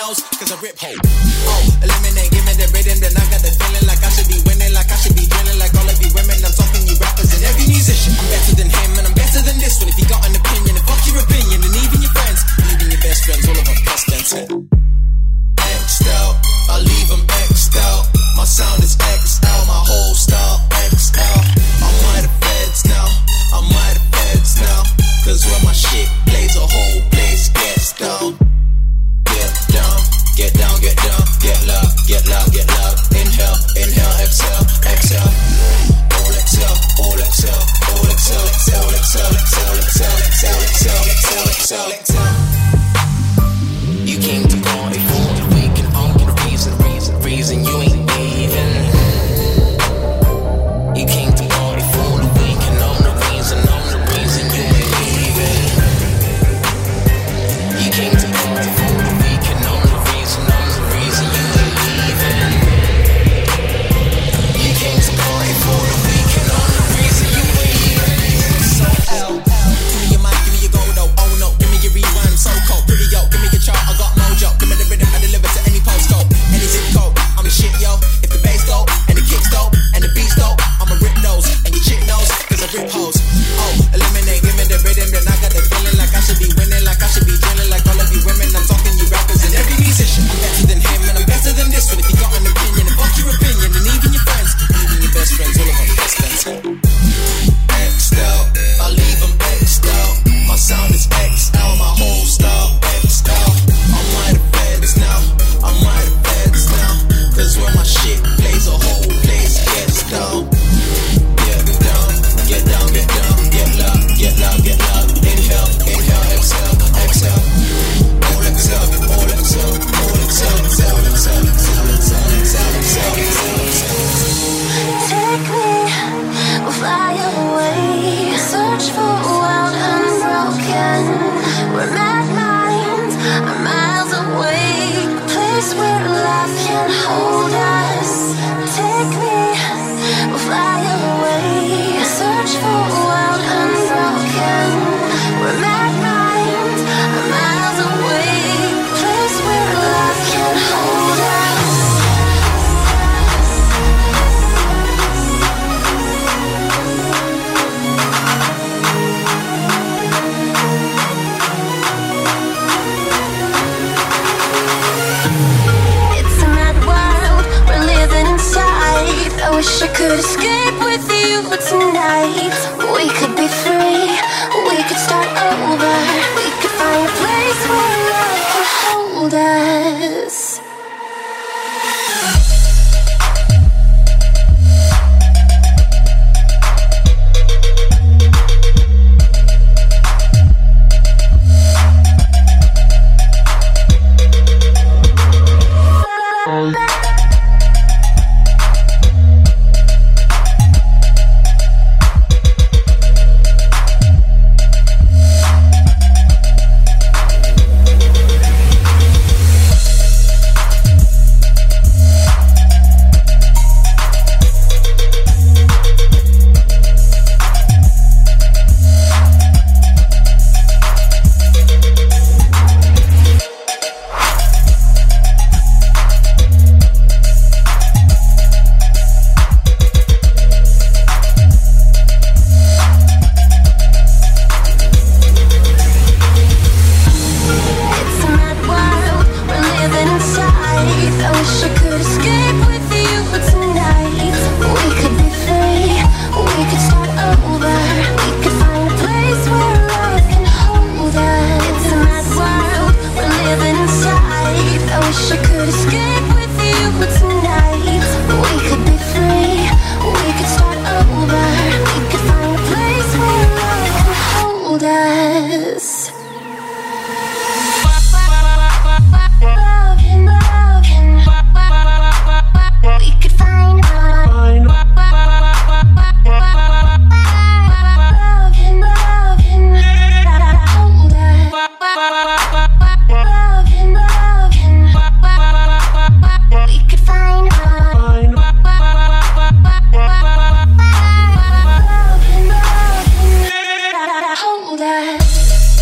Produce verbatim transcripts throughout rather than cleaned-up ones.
nose, cause I rip hole. Oh, eliminate, give me the rhythm, then I got the feeling like I should be winning, like I should be drilling, like all of you women. I'm talking you rappers and every musician. I'm better than him and I'm better than this one. If you got an opinion, then fuck your opinion, and even your friends, even your best friends, all of them best than ten. X'd out, I leave them X'd out. My sound is X L, my whole style X L. I'm by the feds now, I'm by the feds now. Cause when my shit plays, a whole place gets down. Get down, get down, get down, get loud, get loud, get loud. Inhale, inhale, exhale, exhale. All exhale, all exhale, all exhale, exhale, exhale, exhale, exhale, exhale, exhale, exhale, exhale, exhale. You came to party for the week and all the reason, reason, reason you ain't leaving. You came to party for the week and all the reason, all the reason you ain't leaving. You came to party for the week and all the reason, all the reason you ain't leaving. You came to party for the week and all the reason you ain't leaving. So L, give me your mic, give me your gold, oh, oh no, give me your rewind, so cold, pretty yo, give me your chart, I got mojo, give me the rhythm, I deliver to any postcode, any zip code, I'm a shit yo, if the bass dope, and the kicks dope, and the beats dope, I'ma rip those, and your chick knows, cause I rip hoes. Oh, eliminate, give me the rhythm, then I got the feeling like I should be winning, like I should be drilling, like all of you women, I'm talking you rappers and every musician. I'm better than him, and I'm better than this one. If you got an opinion, then fuck your opinion, and even your friends, even your best friends, all of them best friends. X'd out, I leave them X'd out. My sound is X L, my whole style X'd out. I'm by the feds now, I'm by the feds now. Cause when my shit plays, a whole place gets down. Get down, get down, get down, get loud, get loud, get loud. Inhale, inhale, exhale, exhale. All exhale, all exhale, all exhale, exhale, exhale, exhale, exhale, exhale, exhale, exhale, exhale. Take me, we'll fly away. Search for a world unbroken. We're mad minds, are miles away. A place where love can hold us. Take me, we'll fly away. Search for a world unbroken. We're mad minds, are miles away. A place where love can hold us. I wish I could escape with you tonight. We could be free, we could start over. We could find a place where love can hold us. Hold us.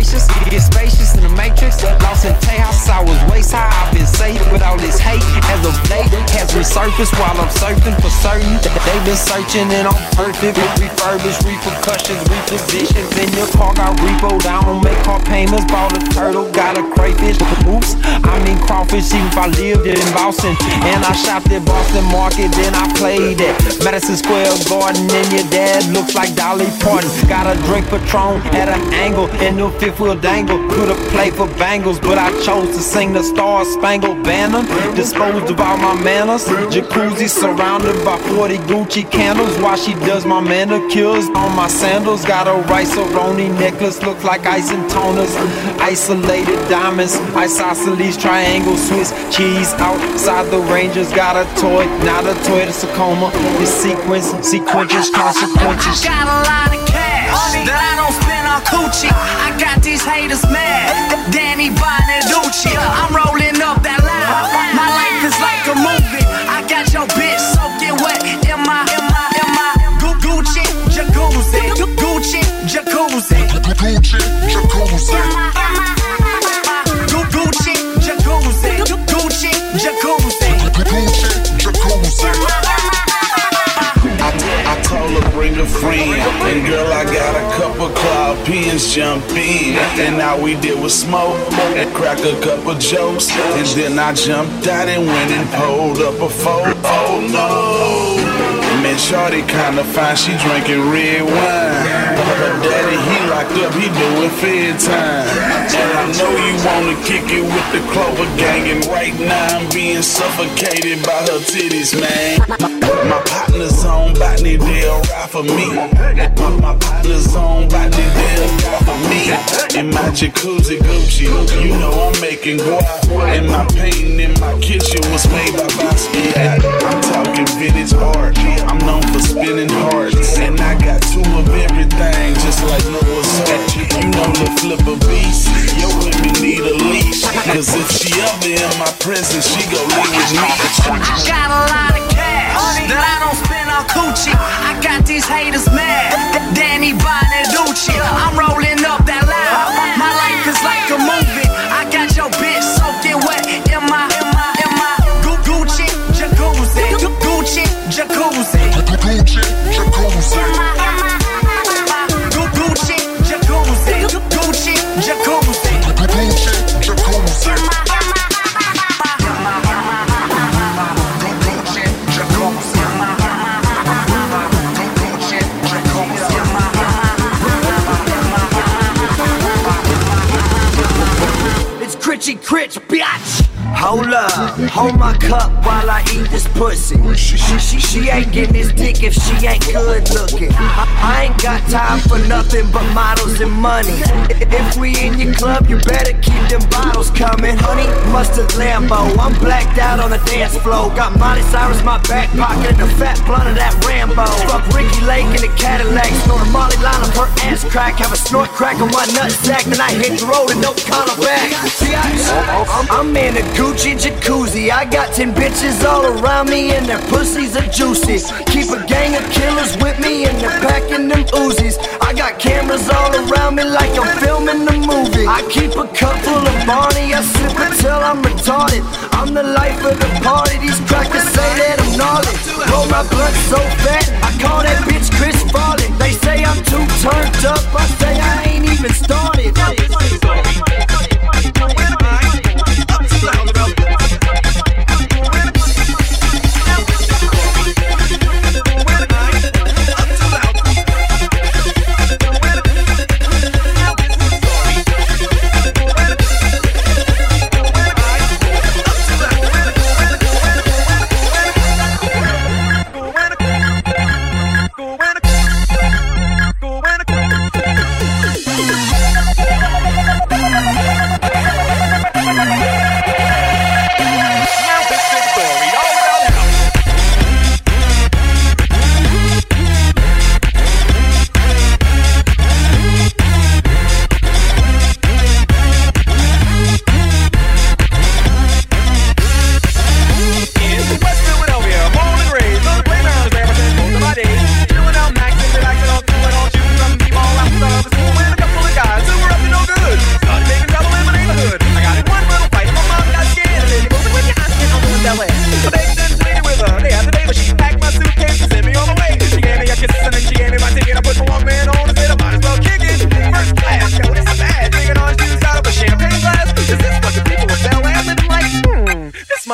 gracious, get spacious in the matrix. Lost in Tejas, I was waist high. I've been saved with all this hate as of late has resurfaced while I'm surfing for certain. They've been searching and I'm perfect. Refurbished, repercussions, repositions in your car. Got repo down, make car payments. Bought a turtle, got a crayfish. Oops, I mean crawfish. Even if I lived in Boston and I shopped at Boston Market, then I played at Madison Square Garden. And your dad looks like Dolly Parton. Got a drink Patron at an angle and the fifth wheel dangle. Could've played for Bengals, but I chose to sing the Star Spangled Banner. Disposed of all my manners. Jacuzzi surrounded by forty Gucci candles while she does my manicures on my sandals. Got a rice-a-roni necklace, looks like ice and toners. Isolated diamonds, isosceles, triangle, Swiss cheese. Outside the Rangers, got a toy, not a toy, it's Tacoma. It's sequence, sequences, consequences. I got a lot of cash that I don't spend on coochie. I got these haters mad. Danny Bonaducci, I'm rolling up that loud. My life is like a movie. I got your bitch soaking wet in my, in my, in my Gucci jacuzzi, Gucci jacuzzi, Gucci jacuzzi, Gucci jacuzzi, Gucci jacuzzi, Gucci jacuzzi. I, I told her bring a friend, and girl I got a couple cloud pins, jump in, and all we did was smoke and crack a couple jokes, and then I jumped out and went and pulled up a photo. Oh no, man, shorty kinda fine, she drinking red wine. Her daddy he locked up, he doing fair time, and I know you wanna kick it with the Clover gang, and right now I'm being suffocated by her titties, man. My partner's on botany, they'll ride for me. My partner's on botany, they'll ride for me. In my jacuzzi Gucci, you know I'm making guap. And my painting in my kitchen was made by Basquiat. I'm talking vintage art, I'm known for spinning hearts. And I got two of everything, just like Noah's Ark. You know the flipper beast, your women need a leash. Cause if she ever in my presence, she gon' leave with me. I got a lot of cash that I don't spend on coochie. I got these haters mad. Danny Bonaducci, I'm rolling up that loud. My life is like a movie. I got your bitch soaking wet in my, in my, in my Gucci jacuzzi, Gucci jacuzzi, Gucci jacuzzi, Gucci jacuzzi, Gucci jacuzzi, Gucci jacuzzi. Critchy critch, bitch. Hold up, hold my cup while I eat this pussy. She, she, she ain't getting this dick if she ain't good looking. I, I ain't got time for nothing but models and money. If we in your club, you better keep them bottles coming. Honey, mustard Lambo, I'm blacked out on the dance floor. Got Miley Cyrus in my back pocket and a fat blunt of that Rambo. Fuck Ricky Lake in the Cadillac, snort a Molly line up her ass crack. Have a snort crack on my nutsack, then I hit the road and don't call her back. I'm, I'm in a Gucci jacuzzi. I got ten bitches all around me and their pussies are juicy. Keep a gang of killers with me and they're packing them Uzis. I got cameras all around me like I'm filming a movie. I keep a cup full of Barney, I sip it till I'm retarded. I'm the life of the party, these crackers say that I'm gnarly. Roll my blunt so fat, I call that bitch Chris Farley. They say I'm too turned up, I say I ain't even started.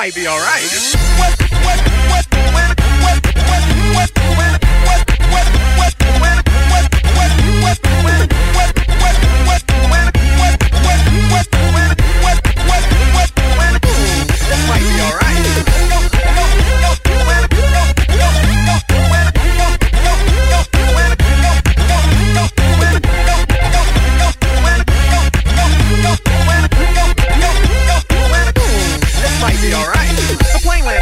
might be alright. This might be alright. This might be alright. The plane landed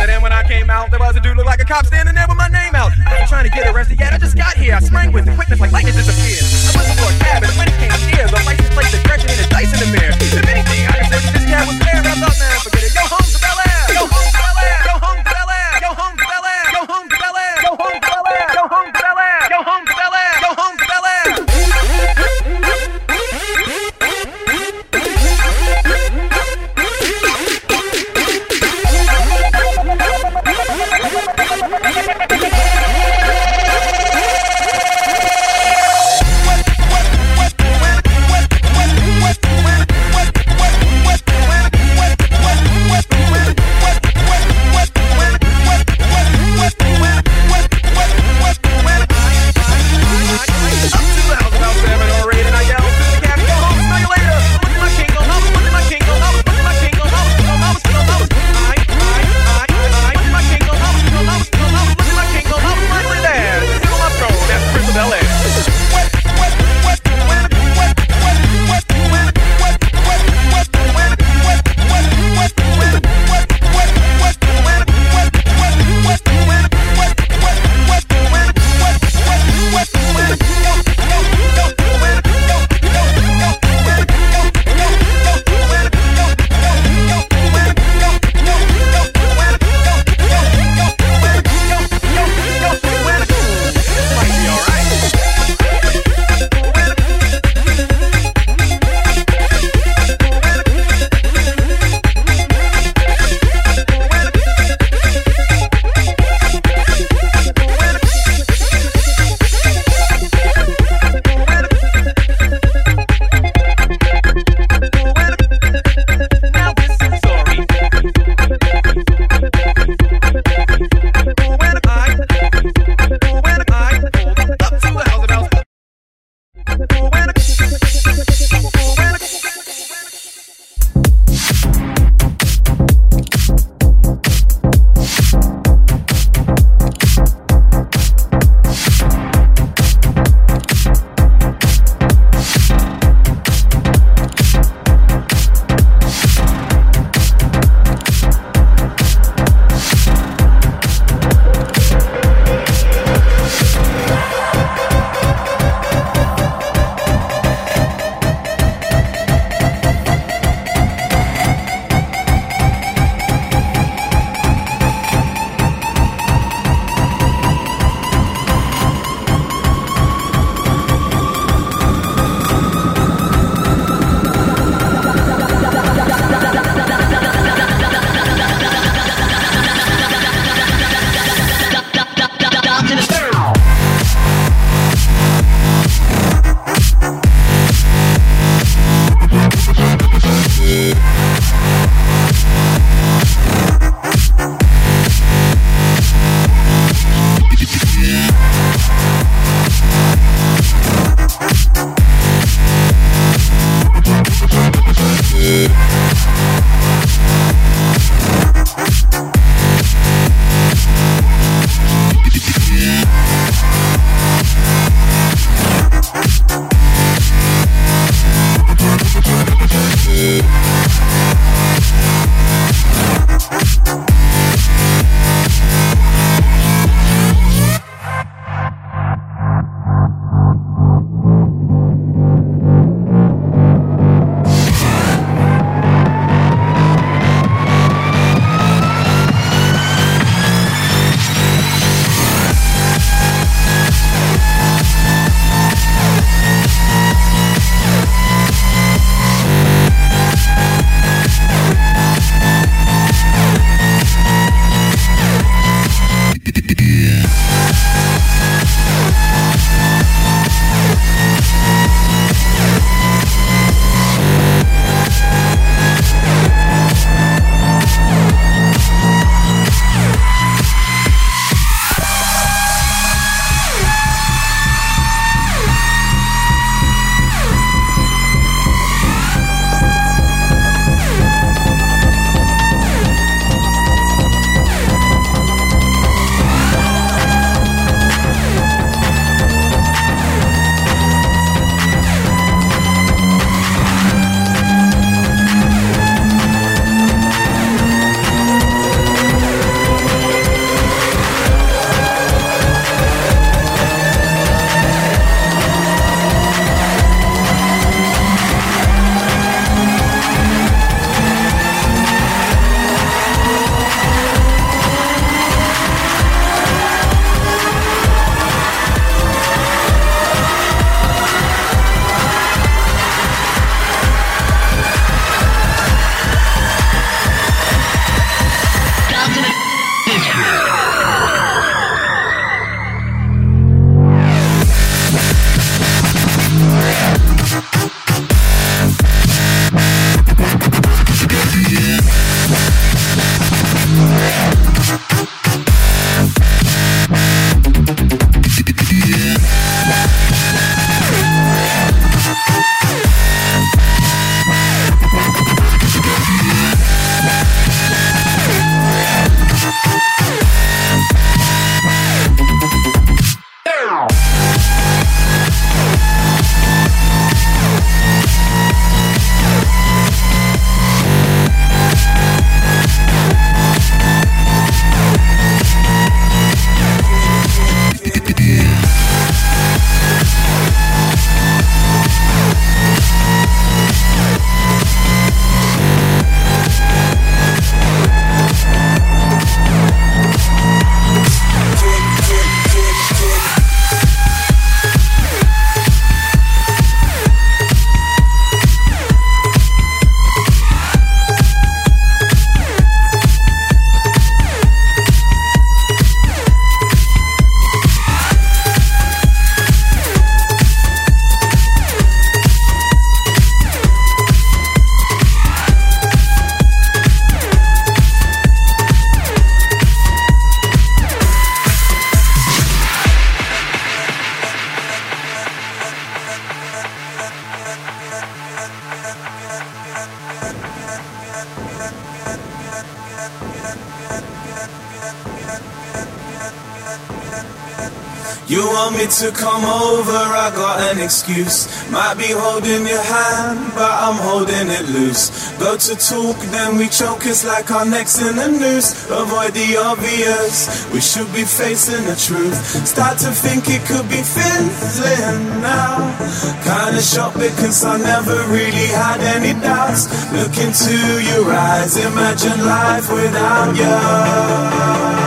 You want me to come over, I got an excuse. Might be holding your hand, but I'm holding it loose. Go to talk, then we choke, it's like our necks in a noose. Avoid the obvious, we should be facing the truth. Start to think it could be fizzling now. Kinda shocked because I never really had any doubts. Look into your eyes, imagine life without you.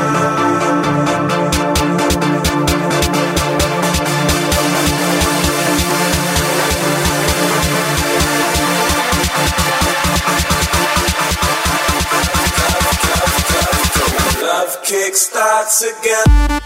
Kick starts again.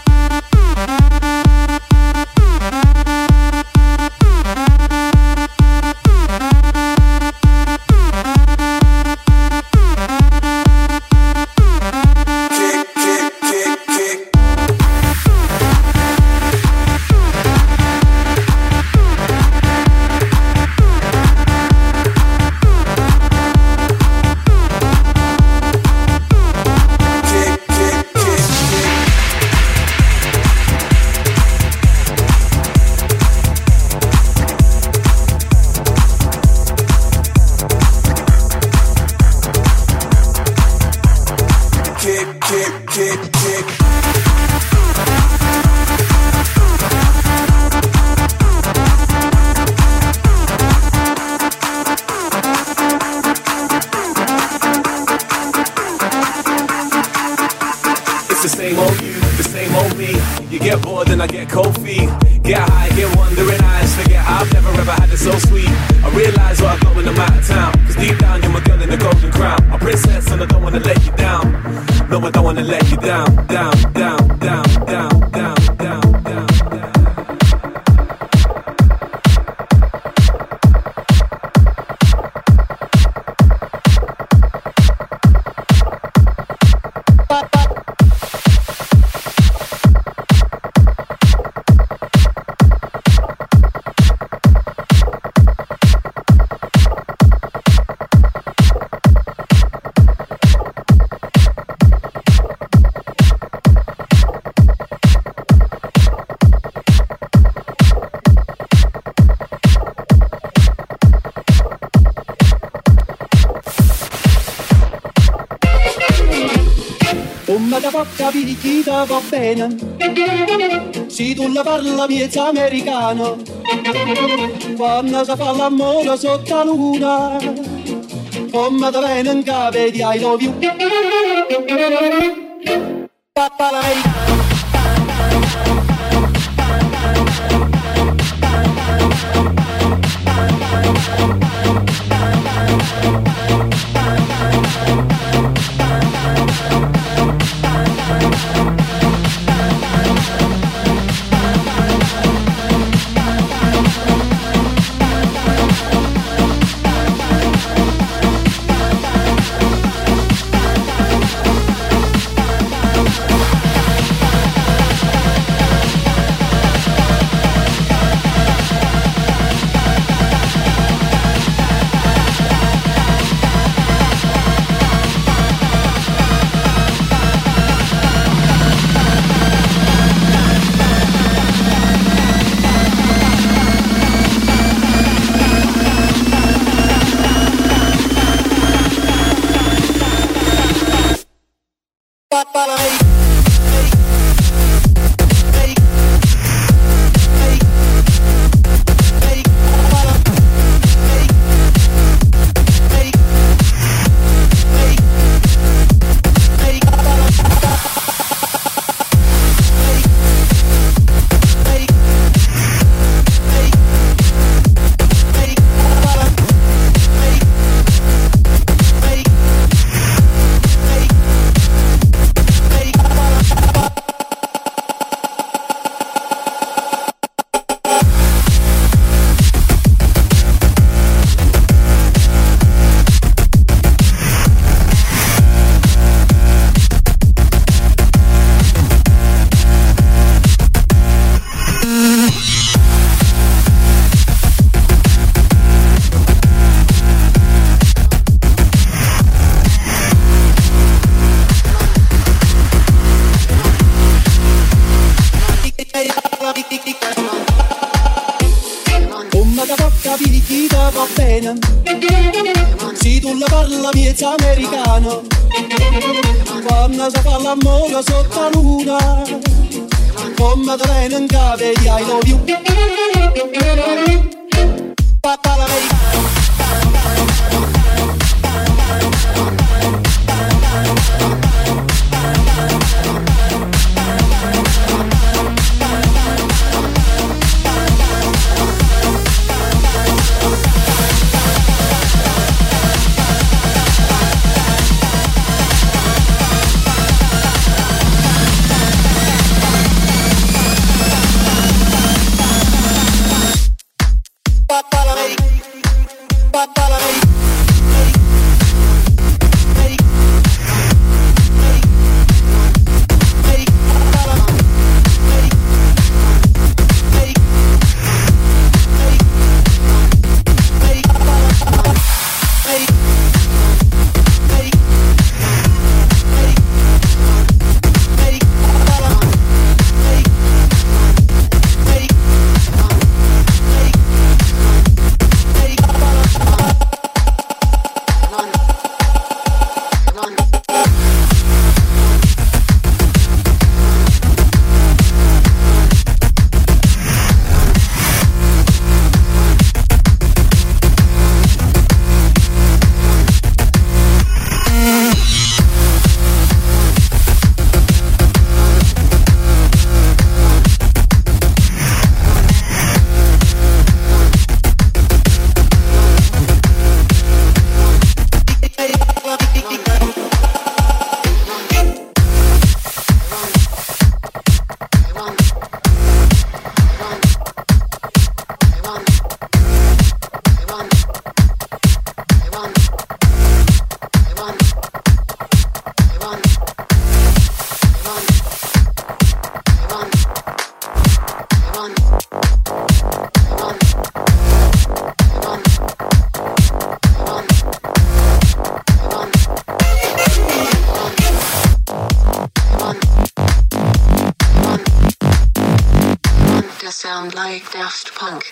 Picchita va bene, se tu la parla miezza americano, quando si fa l'amore sotto la luna, come da bene in capo di I love you. Papà l'americano. va bene. Se tu la parla miezza americano, quando si fa l'amore sotto la luna, come te viene in capo di I love you. Papà l'americano. Sound like Daft Punk.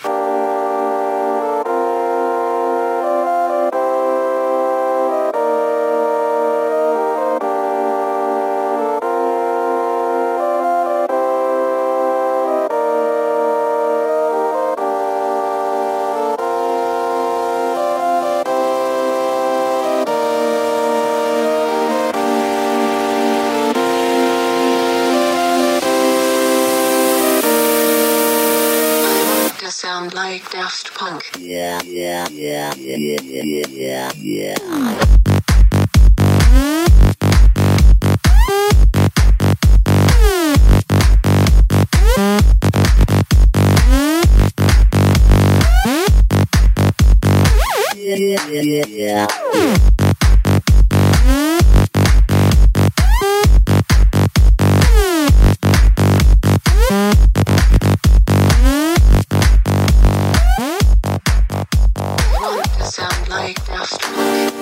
Sound like Daft Punk. Yeah, yeah, yeah, yeah, yeah, yeah, yeah, yeah. Yeah, yeah, yeah, yeah. Sound like Daft Punk.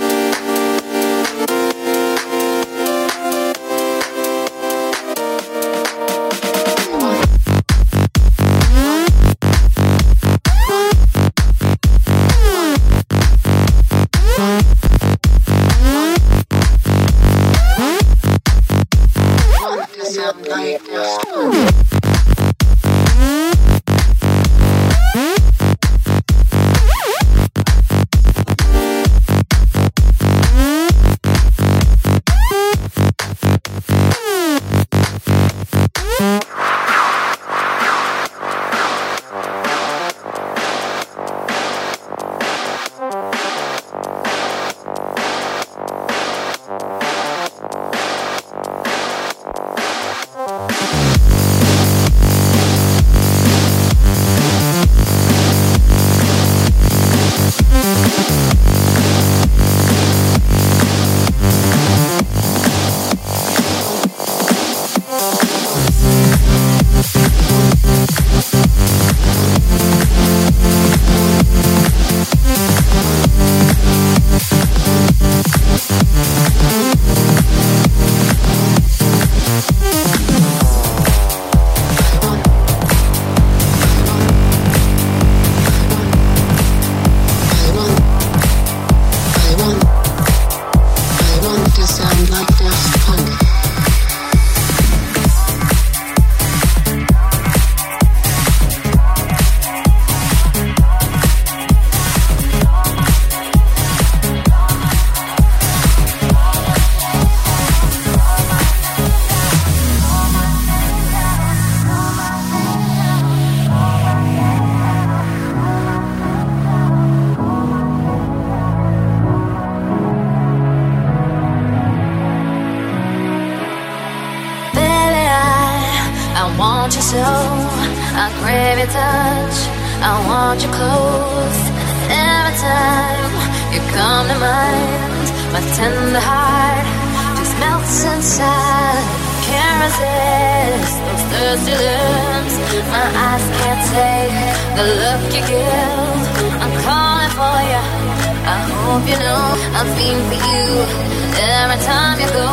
Sound like Daft Punk. crave your touch, I want you close. Every time you come to mind, my tender heart just melts inside. Can't resist those thirsty lips. My eyes can't take the look you give. I'm calling for you, I hope you know I'm feeling for you every time you go.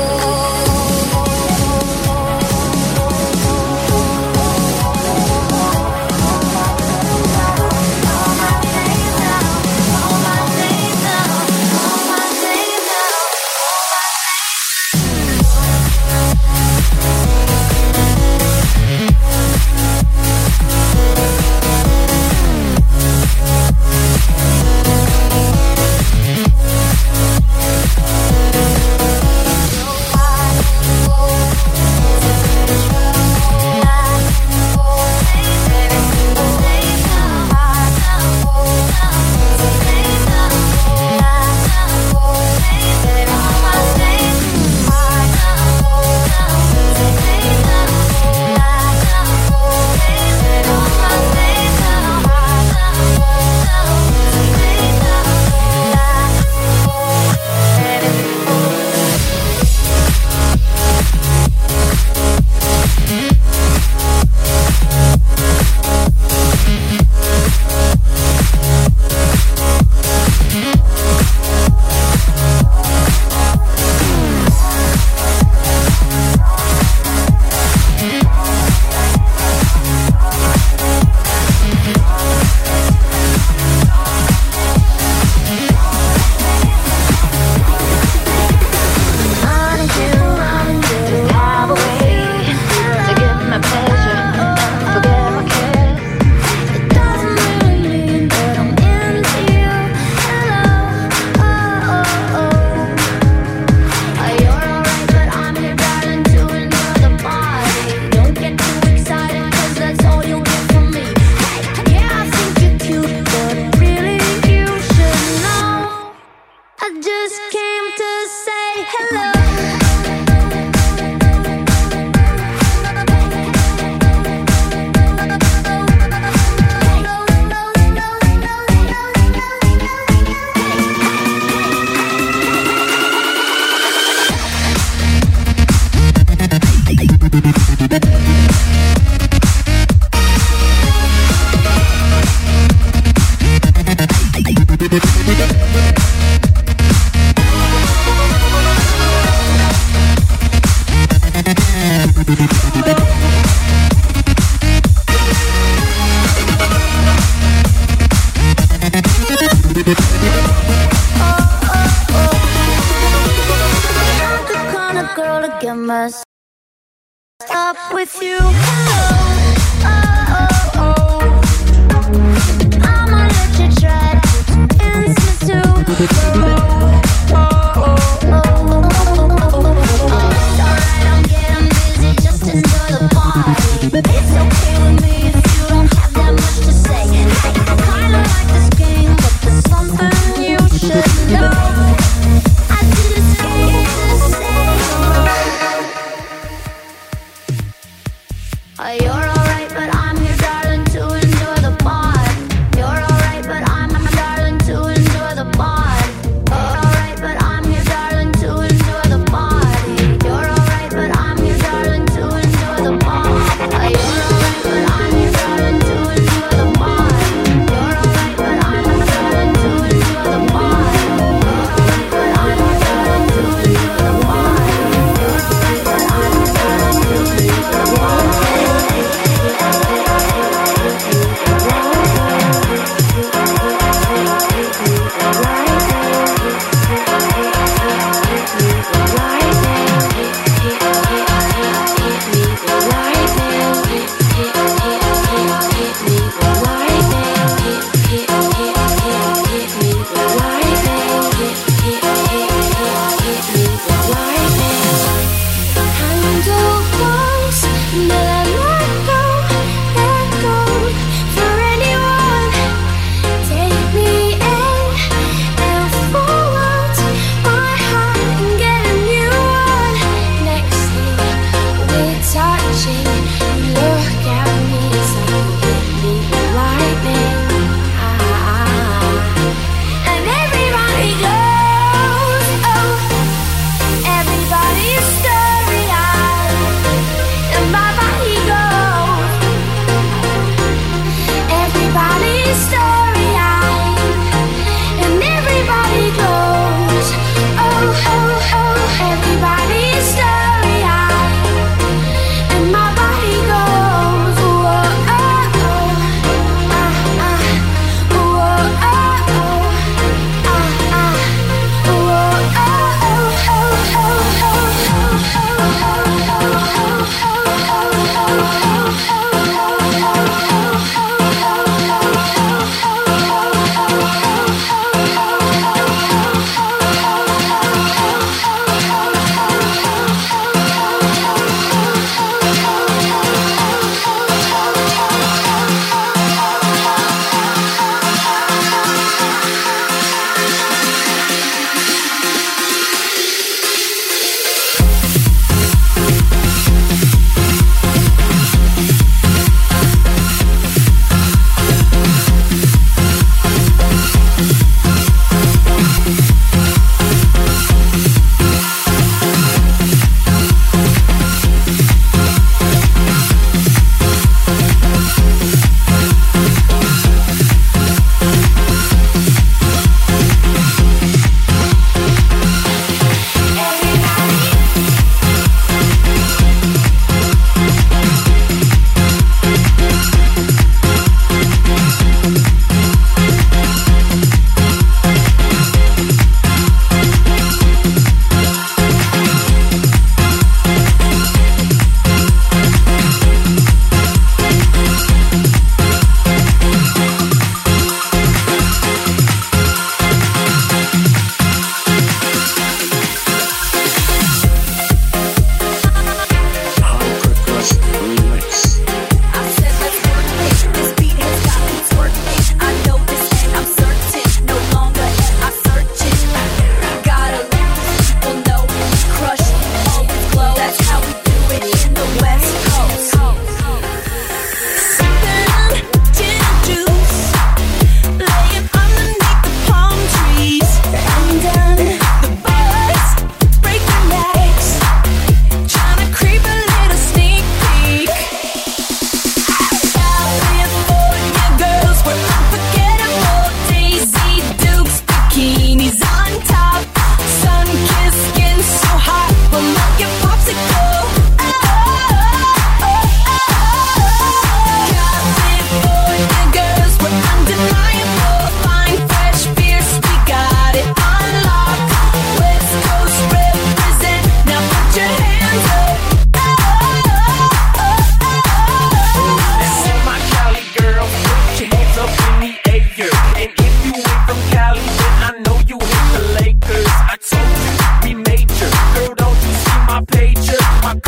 Up with you. Oh, oh, oh. I'ma let you try to dance too. Oh, oh, oh, oh. It's alright, I'm getting busy. Just enjoy the party. It's okay with me if you don't have that much to say. I kinda like this game, but there's something you should know. I did this game to say you're alright.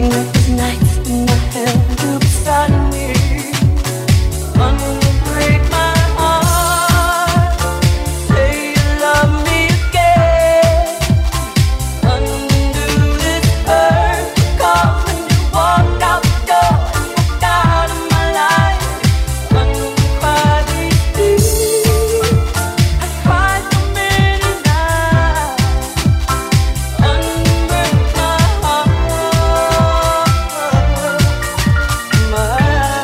Bring back those nights when I held you beside me. Unbreak my heart. Say you love me again. Undo this hurt. Cause when you walked out the door and walked out of my life, uncry these tears. I cried so many nights. Unbreak my heart. My heart.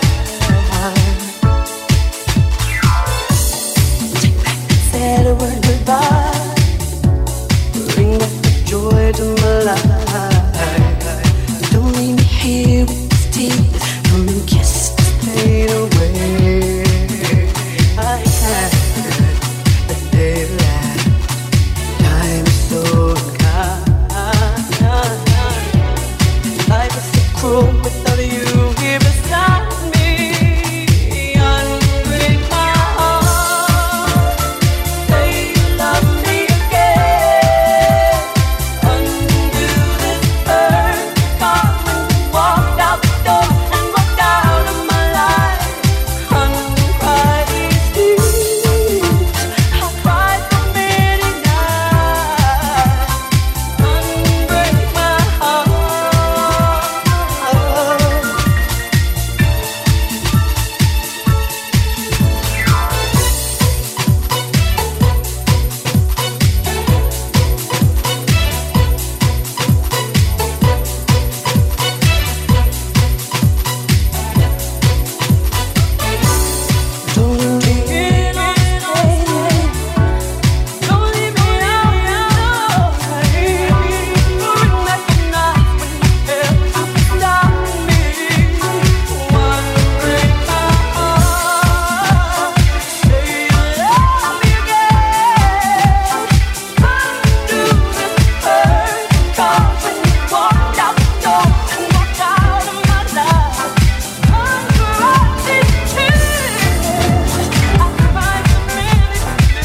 Take back that sad word goodbye. Bring back the joy to my life. Don't leave me here with these tears. Come and kiss the pain away. I had the day of life. Time is so unkind. Life is so cruel without you here beside me. Unbreak my heart. Say you love me again. Undo this hurt. Cause when you walked out the door and walked out of my life, uncry these tears. I cried so many nights. Unbreak my heart. Don't leave me out. Don't leave me out. Bring back the night when you held you beside me. Unbreak my heart. Say you love me again. Undo this hurt. Cause when you walked out the door and walked out of my life, uncry these tears. I cried so many nights.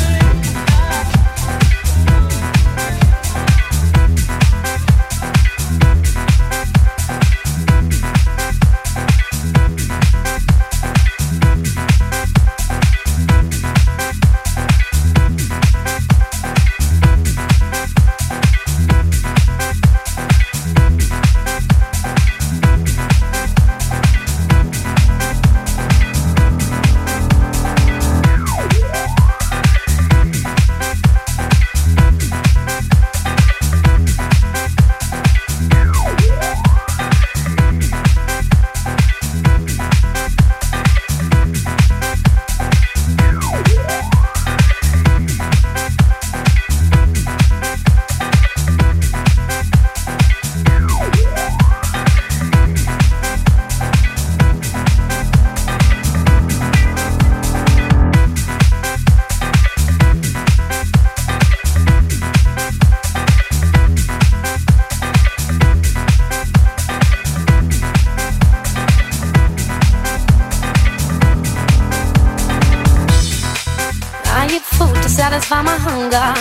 I eat food to satisfy my hunger.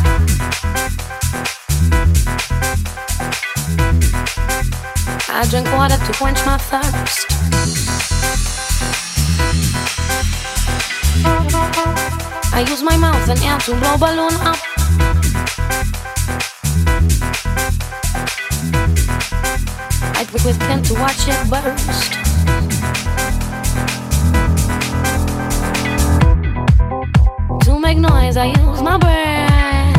I drink water to quench my thirst. I use my mouth and air to blow balloon up. I pick with pen to watch it burst. To make noise, I use my breath.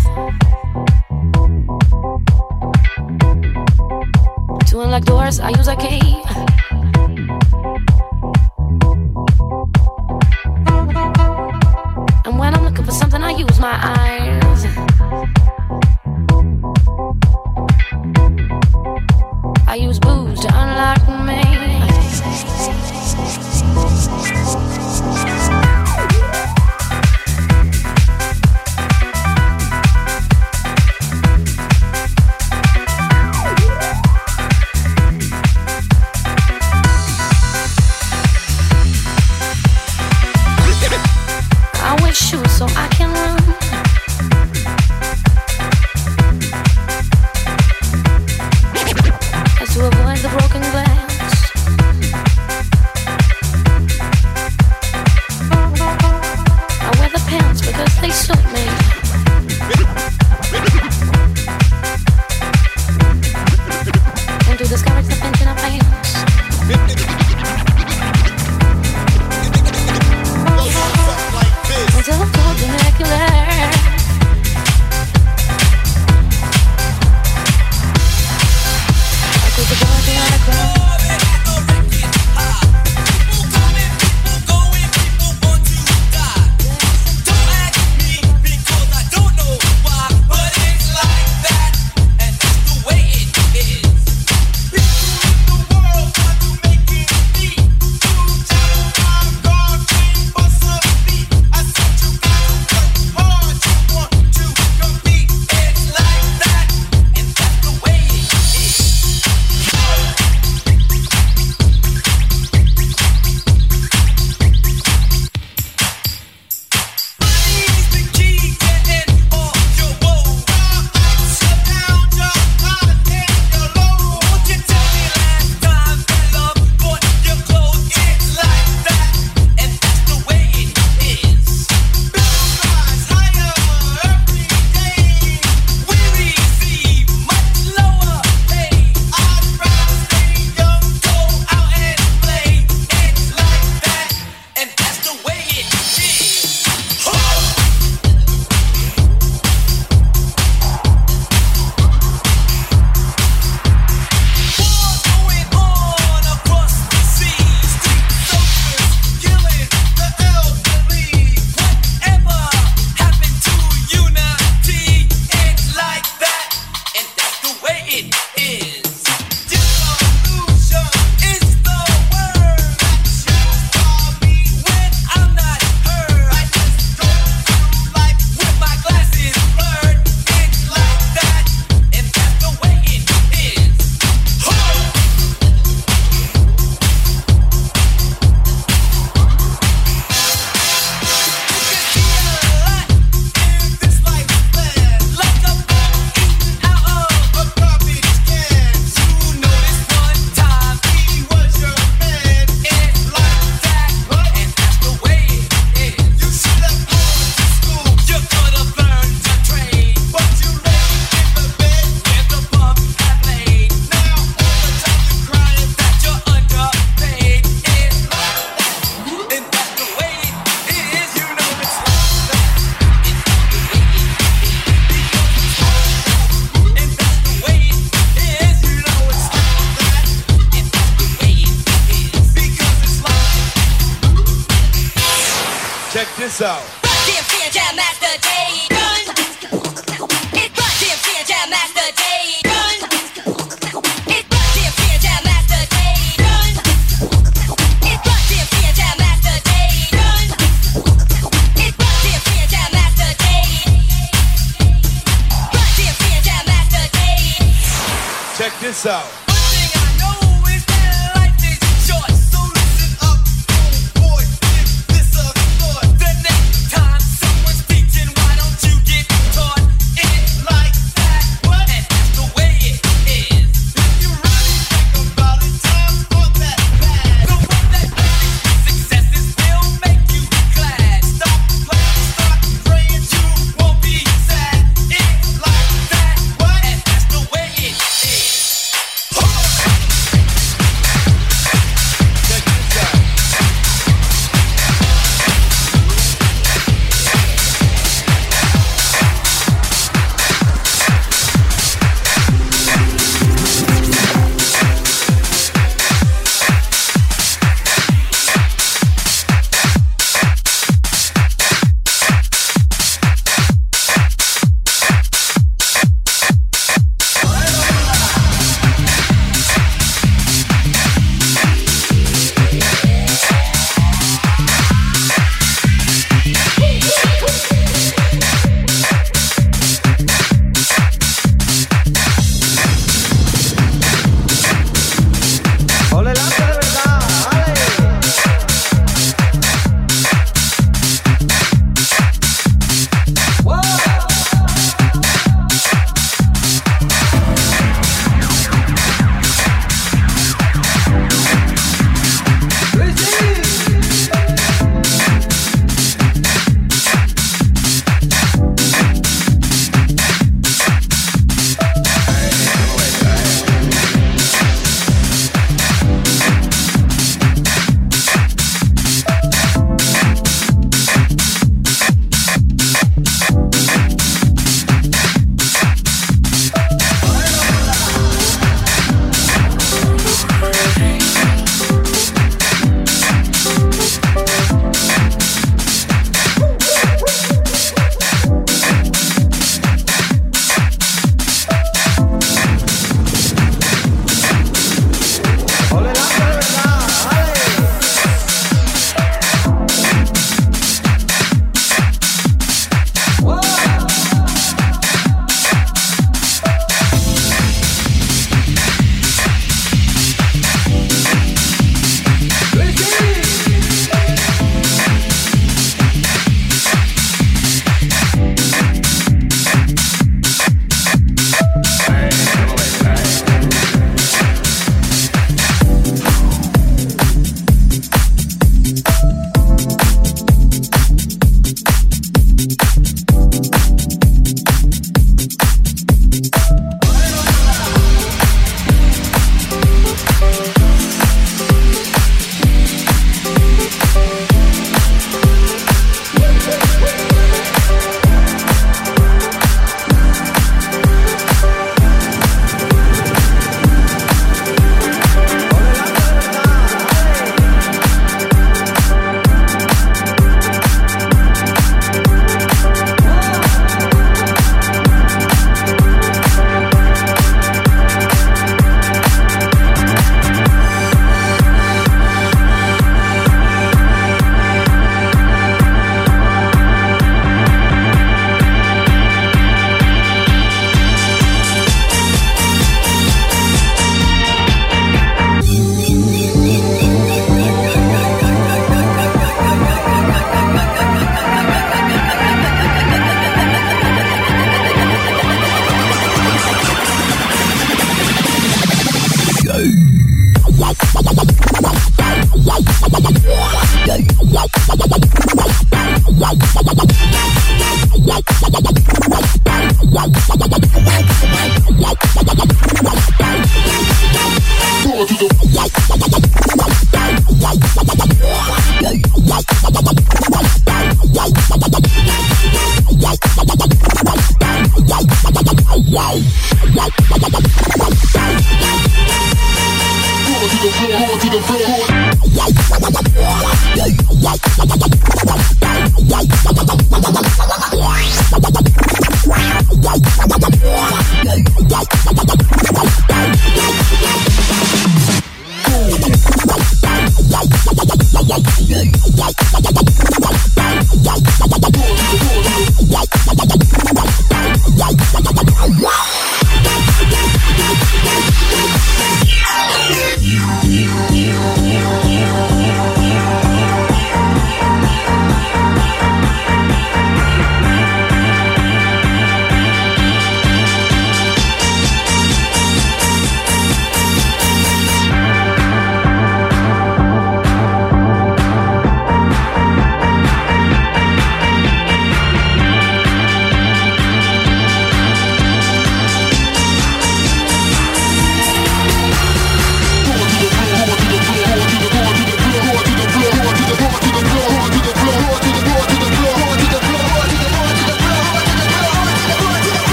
To unlock doors, I use a key. And when I'm looking for something, I use my eyes. I use booze to unlock me. I wear shoes so I can run. Check this out. Jam Jam Master Day. Run. It's Run Jam Jam Master Day. Run. It's Run Jam Jam Master Day. Run. It's Run Jam Jam Master Day. Run. It's Run Jam Jam Master Day. Run Jam Jam Master Day. Check this out. Huh?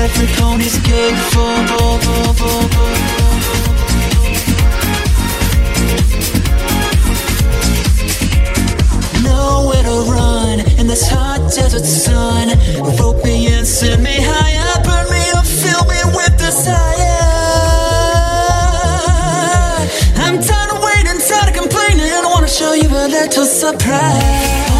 every pony's gate full. Nowhere to run in this hot desert sun. Rope me and send me higher, burn me up, fill me with desire. I'm tired of waiting, tired of complaining. I wanna show you a little surprise.